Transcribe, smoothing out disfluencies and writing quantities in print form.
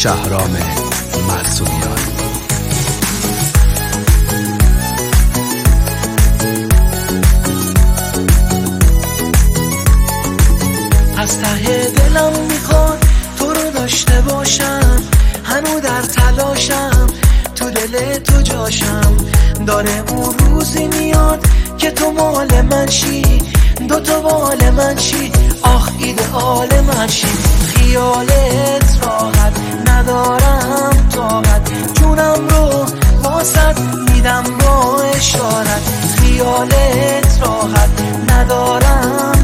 شهرام معصومیان. از ته دلم میخواد تو رو داشته باشم، هنو در تلاشم تو دل تو جاشم. داره اون روزی میاد که تو مال من شی، دوتا بال من شی، آخ ایدئال من شی. خیالت راحت ندارم طاقت، جونم رو واسط میدم با اشارت. خیالت راحت ندارم